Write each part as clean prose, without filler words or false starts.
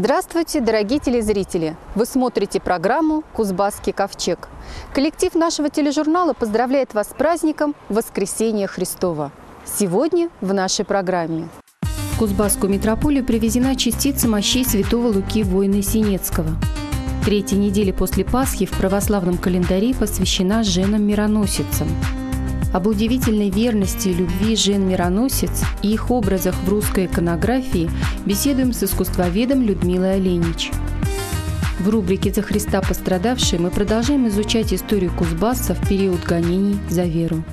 Здравствуйте, дорогие телезрители! Вы смотрите программу «Кузбасский ковчег». Коллектив нашего тележурнала поздравляет вас с праздником Воскресения Христова. Сегодня в нашей программе. В Кузбасскую митрополию привезена частица мощей святого Луки Воина Сенецкого. Третья неделя после Пасхи в православном календаре посвящена женам-мироносицам. Об удивительной верности и любви жен-мироносец и их образах в русской иконографии беседуем с искусствоведом Людмилой Оленич. В рубрике «За Христа пострадавшие» мы продолжаем изучать историю Кузбасса в период гонений за веру.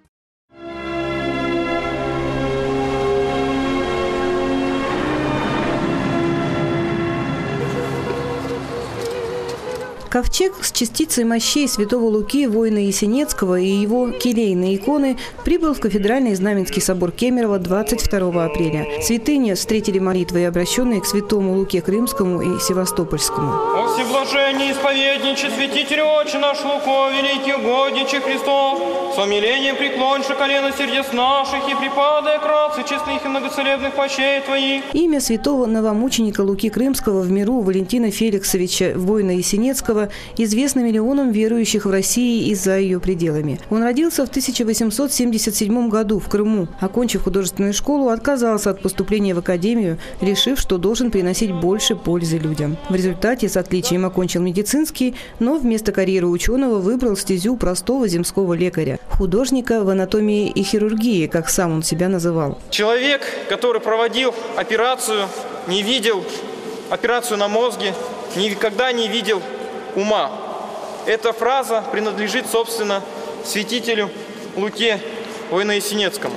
Ковчег с частицей мощей святого Луки, воина Есенецкого и его келейные иконы прибыл в кафедральный Знаменский собор Кемерово 22 апреля. Святыни встретили молитвы, обращенные к святому Луке Крымскому и Севастопольскому. О всеблажении исповедниче, святитель Отче наш Луко, великий угодниче Христов, с умилением преклонши колено сердец наших и припадая к рации честных и многоцелебных мощей Твоих. Имя святого новомученика Луки Крымского в миру Валентина Феликсовича, воина Есенецкого, известно миллионам верующих в России и за ее пределами. Он родился в 1877 году в Крыму. Окончив художественную школу, отказался от поступления в академию, решив, что должен приносить больше пользы людям. В результате с отличием окончил медицинский, но вместо карьеры ученого выбрал стезю простого земского лекаря, художника в анатомии и хирургии, как сам он себя называл. Человек, который проводил операцию, не видел операцию на мозге, никогда не видел ума. Эта фраза принадлежит, собственно, святителю Луке, воину Есенецкому.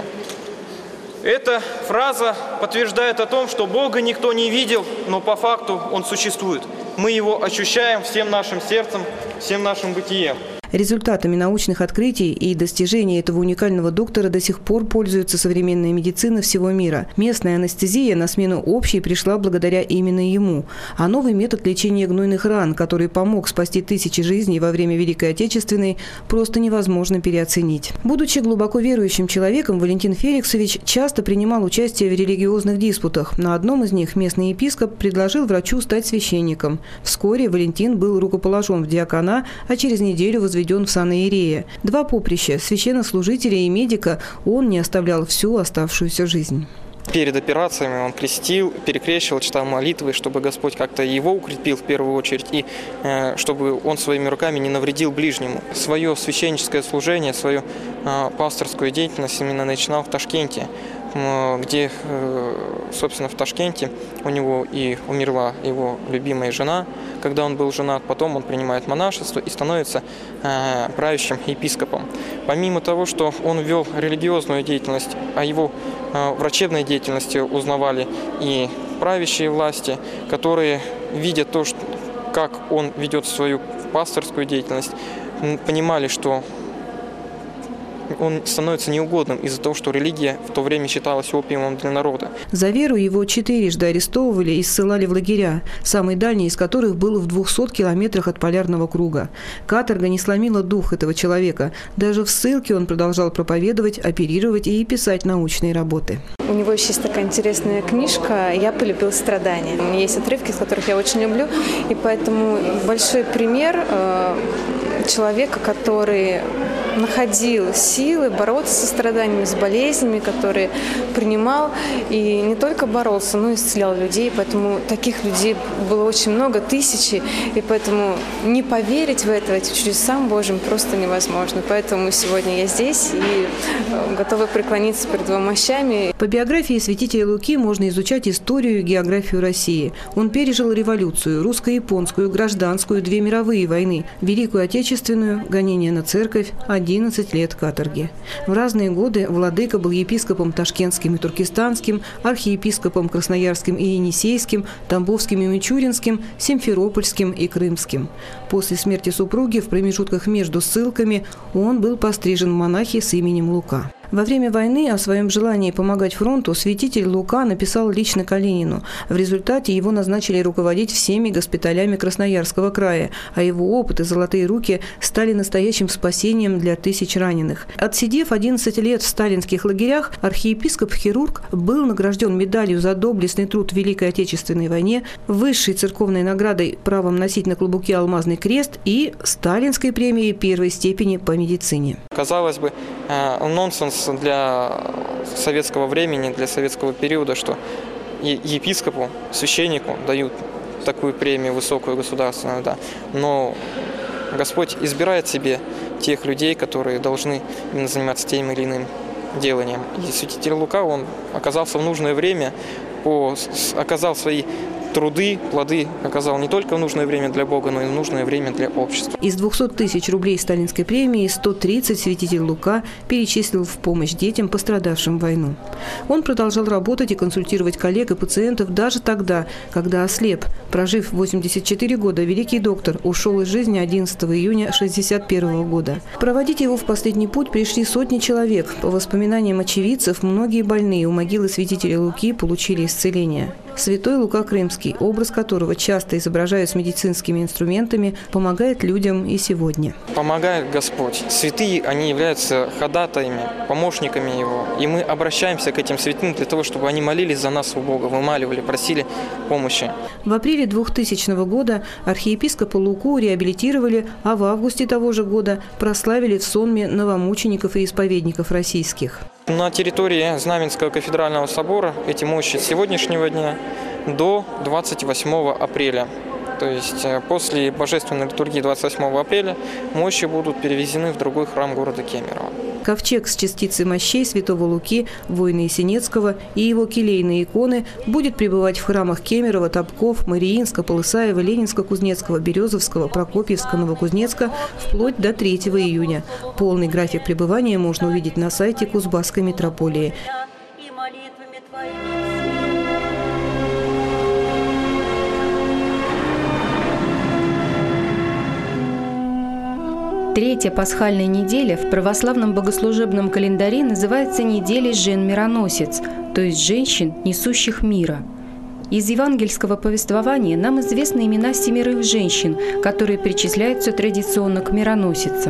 Эта фраза подтверждает о том, что Бога никто не видел, но по факту Он существует. Мы Его ощущаем всем нашим сердцем, всем нашим бытием. Результатами научных открытий и достижений этого уникального доктора до сих пор пользуется современная медицина всего мира. Местная анестезия на смену общей пришла благодаря именно ему. А новый метод лечения гнойных ран, который помог спасти тысячи жизней во время Великой Отечественной, просто невозможно переоценить. Будучи глубоко верующим человеком, Валентин Феликсович часто принимал участие в религиозных диспутах. На одном из них местный епископ предложил врачу стать священником. Вскоре Валентин был рукоположен в диакона, а через неделю возведен в сан иерея. Два поприща – священнослужителя и медика – он не оставлял всю оставшуюся жизнь. Перед операциями он крестил, перекрещивал, читал молитвы, чтобы Господь как-то его укрепил в первую очередь, и чтобы он своими руками не навредил ближнему. Свое священническое служение, свою пасторскую деятельность именно начинал в Ташкенте, где, собственно, в Ташкенте у него и умерла его любимая жена, когда он был женат. Потом он принимает монашество и становится правящим епископом. Помимо того, что он вел религиозную деятельность, о его врачебной деятельности узнавали и правящие власти, которые, видя то, как он ведет свою пасторскую деятельность, понимали, что он становится неугодным из-за того, что религия в то время считалась опиумом для народа. За веру его четырежды арестовывали и ссылали в лагеря, самый дальний из которых был в 200 километрах от полярного круга. Каторга не сломила дух этого человека. Даже в ссылке он продолжал проповедовать, оперировать и писать научные работы. У него еще есть такая интересная книжка «Я полюбил страдания». У меня есть отрывки, из которых я очень люблю, и поэтому большой пример человека, который находил силы бороться со страданиями, с болезнями, которые принимал, и не только боролся, но и исцелял людей. Поэтому таких людей было очень много, тысячи, и поэтому не поверить в это, этим чудесам Божьим просто невозможно. Поэтому сегодня я здесь и готова преклониться перед его мощами. По биографии святителя Луки можно изучать историю и географию России. Он пережил революцию, русско-японскую, гражданскую, 2 мировые войны, Великую Отечественную, гонение на церковь, 11 лет каторги. В разные годы владыка был епископом Ташкентским и Туркестанским, архиепископом Красноярским и Енисейским, Тамбовским и Мичуринским, Симферопольским и Крымским. После смерти супруги в промежутках между ссылками он был пострижен в монахи с именем Лука. В Во время войны о своем желании помогать фронту святитель Лука написал лично Калинину. В результате его назначили руководить всеми госпиталями Красноярского края, а его опыт и золотые руки стали настоящим спасением для тысяч раненых. Отсидев 11 лет в сталинских лагерях, архиепископ-хирург был награжден медалью за доблестный труд в Великой Отечественной войне, высшей церковной наградой правом носить на клобуке алмазный крест и сталинской премией первой степени по медицине. Казалось бы, нонсенс для советского времени, для советского периода, что епископу, священнику дают такую премию высокую государственную, да. Но Господь избирает себе тех людей, которые должны именно заниматься тем или иным деланием. И святитель Лука, он оказался в нужное время, оказал свои труды, плоды оказал не только в нужное время для Бога, но и в нужное время для общества. Из 200 тысяч рублей сталинской премии 130 святитель Лука перечислил в помощь детям, пострадавшим в войну. Он продолжал работать и консультировать коллег и пациентов даже тогда, когда ослеп. Прожив 84 года, великий доктор ушел из жизни 11 июня 1961 года. Проводить его в последний путь пришли сотни человек. По воспоминаниям очевидцев, многие больные у могилы святителя Луки получили исцеление. Святой Лука Крымский, образ которого часто изображают с медицинскими инструментами, помогает людям и сегодня. Помогает Господь. Святые, они являются ходатаями, помощниками Его. И мы обращаемся к этим святым для того, чтобы они молились за нас у Бога, вымаливали, просили помощи. В апреле 2000 года архиепископа Луку реабилитировали, а в августе того же года прославили в сонме новомучеников и исповедников российских. На территории Знаменского кафедрального собора эти мощи с сегодняшнего дня до 28 апреля. То есть после божественной литургии 28 апреля мощи будут перевезены в другой храм города Кемерово. Ковчег с частицей мощей святого Луки, воина Есенецкого и его келейные иконы будет пребывать в храмах Кемерово, Топков, Мариинска, Полысаева, Ленинска-Кузнецкого, Березовского, Прокопьевска, Новокузнецка вплоть до 3 июня. Полный график пребывания можно увидеть на сайте Кузбасской митрополии. Третья пасхальная неделя в православном богослужебном календаре называется неделей жен-мироносец, то есть женщин, несущих мира. Из евангельского повествования нам известны имена 7 женщин, которые причисляются традиционно к мироносицам.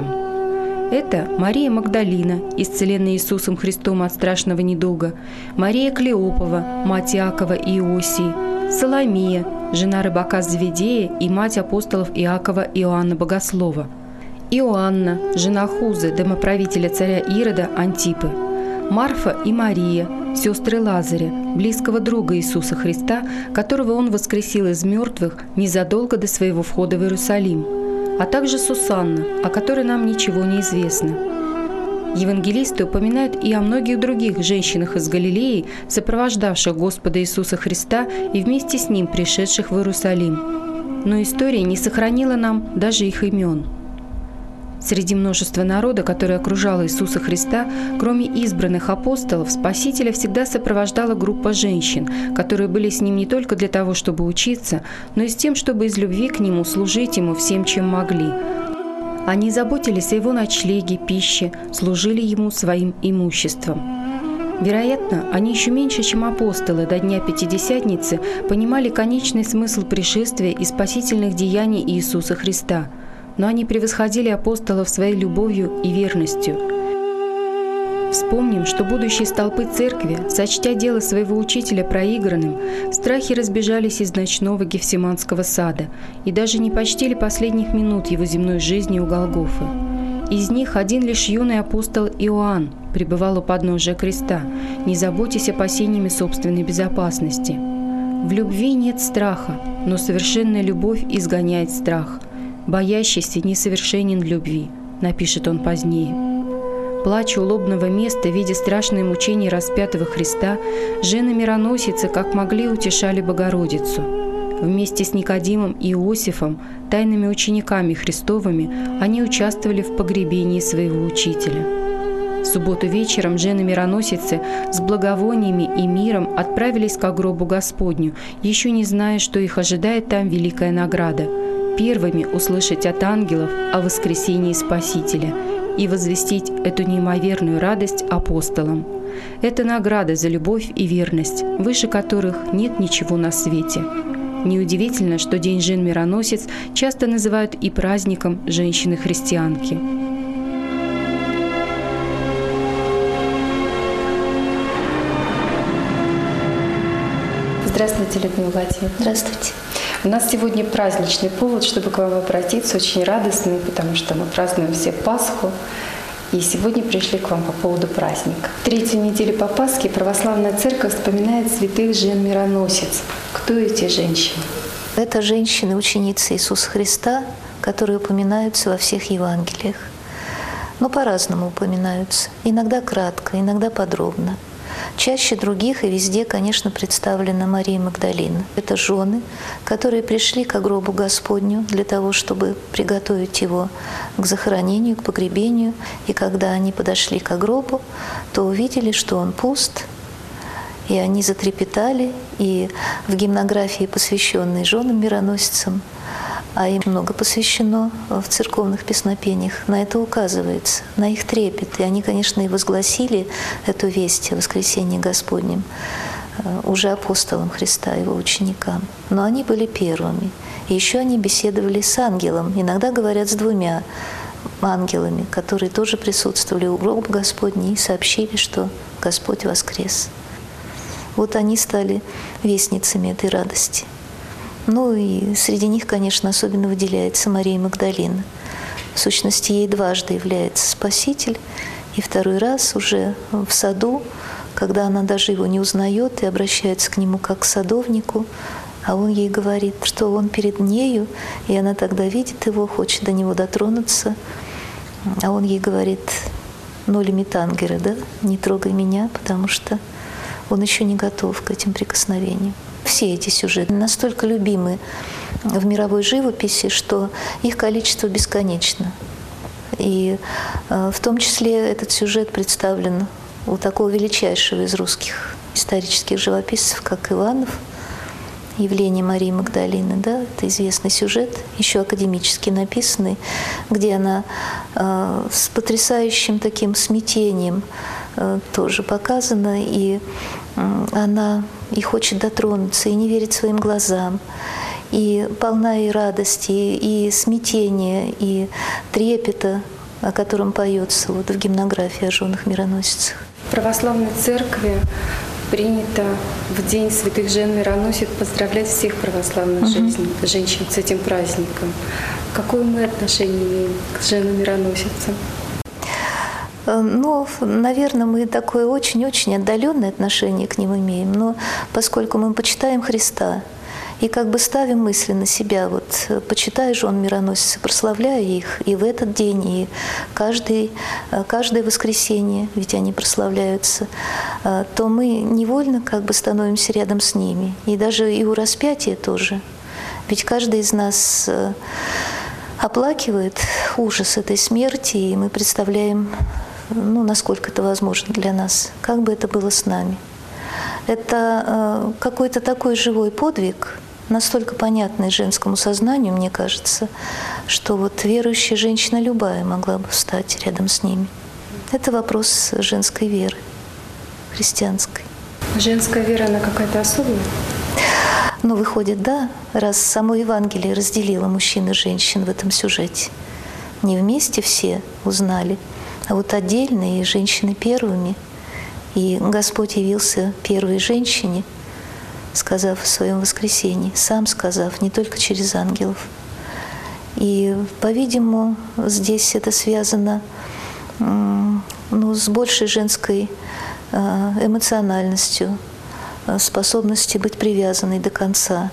Это Мария Магдалина, исцеленная Иисусом Христом от страшного недуга, Мария Клеопова, мать Иакова и Иосии, Соломия, жена рыбака Завидея и мать апостолов Иакова и Иоанна Богослова, Иоанна, жена Хузы, домоправителя царя Ирода Антипы, Марфа и Мария, сестры Лазаря, близкого друга Иисуса Христа, которого он воскресил из мертвых незадолго до своего входа в Иерусалим, а также Сусанна, о которой нам ничего не известно. Евангелисты упоминают и о многих других женщинах из Галилеи, сопровождавших Господа Иисуса Христа и вместе с Ним пришедших в Иерусалим. Но история не сохранила нам даже их имен. Среди множества народа, которое окружало Иисуса Христа, кроме избранных апостолов, Спасителя всегда сопровождала группа женщин, которые были с Ним не только для того, чтобы учиться, но и с тем, чтобы из любви к Нему служить Ему всем, чем могли. Они заботились о Его ночлеге, пище, служили Ему своим имуществом. Вероятно, они еще меньше, чем апостолы, до Дня Пятидесятницы понимали конечный смысл пришествия и спасительных деяний Иисуса Христа, но они превосходили апостолов своей любовью и верностью. Вспомним, что будущие столпы церкви, сочтя дело своего учителя проигранным, в страхе разбежались из ночного Гефсиманского сада и даже не почтили последних минут его земной жизни у Голгофы. Из них один лишь юный апостол Иоанн пребывал у подножия креста, не заботясь опасениями собственной безопасности. В любви нет страха, но совершенная любовь изгоняет страх. «Боящийся несовершенен в любви», напишет он позднее. Плача у лобного места, видя страшные мучения распятого Христа, жены-мироносицы как могли утешали Богородицу. Вместе с Никодимом и Иосифом, тайными учениками Христовыми, они участвовали в погребении своего учителя. В субботу вечером жены-мироносицы с благовониями и миром отправились к гробу Господню, еще не зная, что их ожидает там великая награда – первыми услышать от ангелов о воскресении Спасителя и возвестить эту неимоверную радость апостолам. Это награда за любовь и верность, выше которых нет ничего на свете. Неудивительно, что День жен-мироносец часто называют и праздником женщины-христианки. Здравствуйте, Людмила Владимировна. Здравствуйте. У нас сегодня праздничный повод, чтобы к вам обратиться, очень радостный, потому что мы празднуем все Пасху. И сегодня пришли к вам по поводу праздника. Третью неделю по Пасхе православная церковь вспоминает святых жен-мироносец. Кто эти женщины? Это женщины, ученицы Иисуса Христа, которые упоминаются во всех Евангелиях. Но по-разному упоминаются. Иногда кратко, иногда подробно. Чаще других и везде, конечно, представлена Мария Магдалина. Это жены, которые пришли к гробу Господню для того, чтобы приготовить его к захоронению, к погребению. И когда они подошли к гробу, то увидели, что он пуст, и они затрепетали. И в гимнографии, посвященной женам-мироносицам, а им много посвящено в церковных песнопениях, на это указывается, на их трепет. И они, конечно, и возгласили эту весть о воскресении Господнем уже апостолам Христа, его ученикам. Но они были первыми. И еще они беседовали с ангелом, иногда говорят с двумя ангелами, которые тоже присутствовали у гроба Господня и сообщили, что Господь воскрес. Вот они стали вестницами этой радости. Ну и среди них, конечно, особенно выделяется Мария Магдалина. В сущности, ей дважды является Спаситель, и второй раз уже в саду, когда она даже его не узнает и обращается к нему как к садовнику, а он ей говорит, что он перед нею, и она тогда видит его, хочет до него дотронуться, а он ей говорит: «Ноли метангеры, да, не трогай меня», потому что он еще не готов к этим прикосновениям. Все эти сюжеты настолько любимы в мировой живописи, что их количество бесконечно. И в том числе этот сюжет представлен у такого величайшего из русских исторических живописцев, как Иванов, «Явление Марии Магдалины». Да? Это известный сюжет, еще академически написанный, где она с потрясающим таким смятением тоже показана, и она и хочет дотронуться, и не верит своим глазам, и полна и радости, и смятения, и трепета, о котором поется вот в гимнографии о женах-мироносицах. В православной церкви принято в День святых жен-мироносец поздравлять всех православных женщин с этим праздником. Какое мы отношение имеем к женам-мироносицам? Ну, наверное, мы такое очень-очень отдаленное отношение к ним имеем, но поскольку мы почитаем Христа и как бы ставим мысли на себя, вот почитай жен мироносицы, прославляя их и в этот день, и каждое воскресенье, ведь они прославляются, то мы невольно как бы становимся рядом с ними. И даже и у распятия тоже. Ведь каждый из нас оплакивает ужас этой смерти, и мы представляем, ну, насколько это возможно для нас, как бы это было с нами. Это какой-то такой живой подвиг, настолько понятный женскому сознанию, мне кажется, что вот верующая женщина любая могла бы встать рядом с ними. Это вопрос женской веры, христианской. Женская вера, она какая-то особая? Ну, выходит, да, раз само Евангелие разделило мужчин и женщин в этом сюжете. Не вместе все узнали, а вот отдельно, и женщины первыми. И Господь явился первой женщине, сказав о своем воскресении, сам сказав, не только через ангелов. И, по-видимому, здесь это связано с большей женской эмоциональностью, способностью быть привязанной до конца.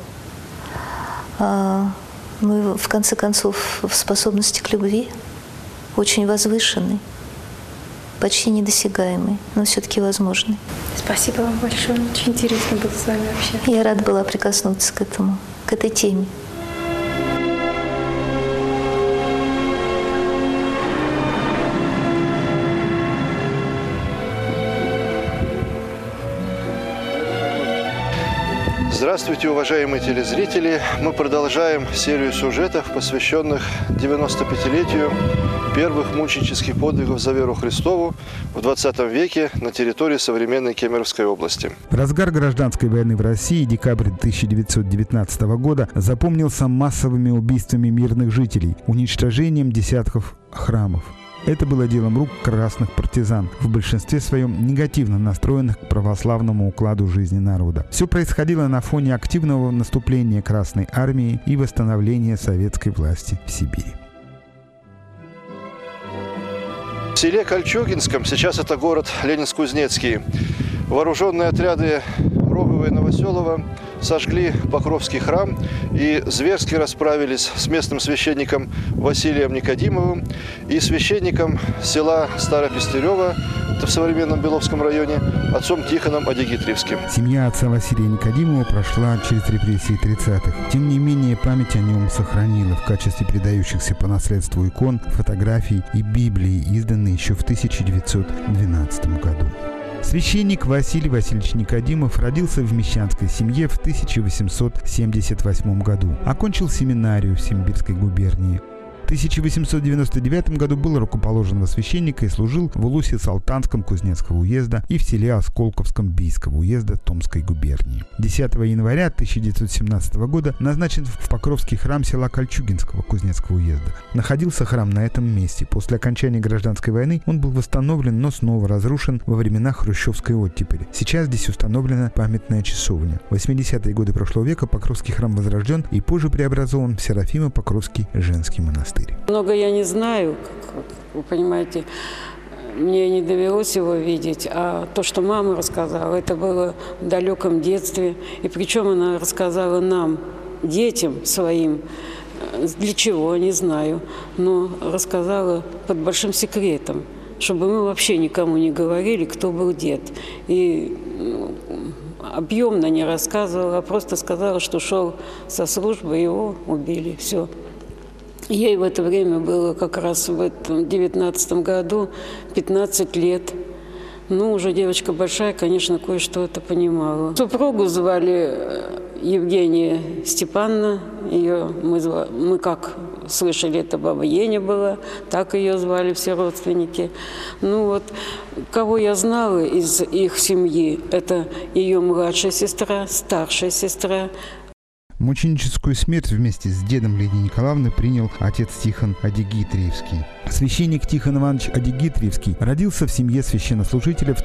Ну и, в конце концов, в способности к любви, очень возвышенной, почти недосягаемой, но все-таки возможной. Спасибо вам большое. Очень интересно было с вами общаться. Я рада была прикоснуться к этой теме. Здравствуйте, уважаемые телезрители! Мы продолжаем серию сюжетов, посвященных 95-летию первых мученических подвигов за веру Христову в 20 веке на территории современной Кемеровской области. Разгар гражданской войны в России, декабрь 1919 года, запомнился массовыми убийствами мирных жителей, уничтожением десятков храмов. Это было делом рук красных партизан, в большинстве своем негативно настроенных к православному укладу жизни народа. Все происходило на фоне активного наступления Красной армии и восстановления советской власти в Сибири. В селе Кольчугинском, сейчас это город Ленинск-Кузнецкий, вооруженные отряды Рогова и Новоселова сожгли Покровский храм и зверски расправились с местным священником Василием Никодимовым и священником села Старопестерево, это в современном Беловском районе, отцом Тихоном Адигитриевским. Семья отца Василия Никодимова прошла через репрессии 30-х. Тем не менее, память о нем сохранила в качестве передающихся по наследству икон, фотографий и Библии, изданные еще в 1912 году. Священник Василий Васильевич Никодимов родился в мещанской семье в 1878 году. Окончил семинарию в Симбирской губернии. В 1899 году был рукоположен во священника и служил в Улусе-Салтанском Кузнецкого уезда и в селе Осколковском Бийского уезда Томской губернии. 10 января 1917 года назначен в Покровский храм села Кольчугинского Кузнецкого уезда. Находился храм на этом месте. После окончания гражданской войны он был восстановлен, но снова разрушен во времена хрущевской оттепели. Сейчас здесь установлена памятная часовня. В 80-е годы прошлого века Покровский храм возрожден и позже преобразован в Серафимо-Покровский женский монастырь. Много я не знаю, как вы понимаете, мне не довелось его видеть, а то, что мама рассказала, это было в далеком детстве. И причем она рассказала нам, детям своим, для чего, не знаю, но рассказала под большим секретом, чтобы мы вообще никому не говорили, кто был дед. И объемно не рассказывала, а просто сказала, что шел со службы, его убили, все. Ей в это время было как раз в этом 19 году 15 лет. Ну, уже девочка большая, конечно, кое-что это понимала. Супругу звали Евгения Степановна. Ее мы как слышали, это баба Еня была, так ее звали все родственники. Ну вот, кого я знала из их семьи, это ее младшая сестра, старшая сестра. Мученическую смерть вместе с дедом Лидии Николаевны принял отец Тихон Адигитриевский. Священник Тихон Иванович Адигитриевский родился в семье священнослужителя в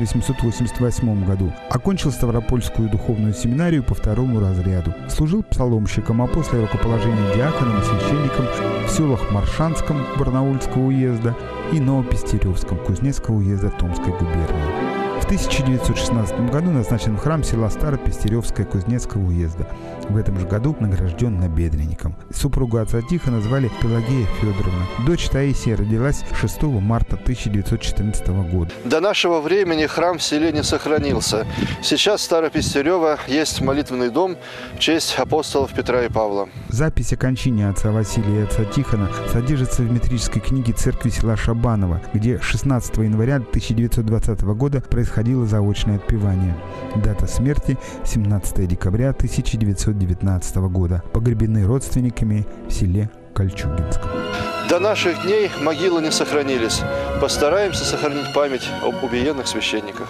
1888 году. Окончил Ставропольскую духовную семинарию по 2-му разряду. Служил псаломщиком, а после рукоположения диаконом и священником в селах Маршанском Барнаульского уезда и Новопестеревском Кузнецкого уезда Томской губернии. В 1916 году назначен в храм села Старопестеревское Кузнецкого уезда. В этом же году награжден набедренником. Супругу отца Тихона звали Пелагея Федоровна. Дочь Таисия родилась 6 марта 1914 года. До нашего времени храм в селе не сохранился. Сейчас в Старопестерево есть молитвенный дом в честь апостолов Петра и Павла. Запись о кончине отца Василия и отца Тихона содержится в метрической книге церкви села Шабаново, где 16 января 1920 года происходило заочное отпевание. Дата смерти – 17 декабря 1919 года. Погребены родственниками в селе Кольчугинском. До наших дней могилы не сохранились. Постараемся сохранить память об убиенных священниках.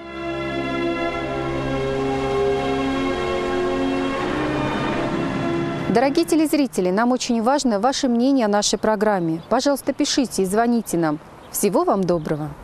Дорогие телезрители, нам очень важно ваше мнение о нашей программе. Пожалуйста, пишите и звоните нам. Всего вам доброго!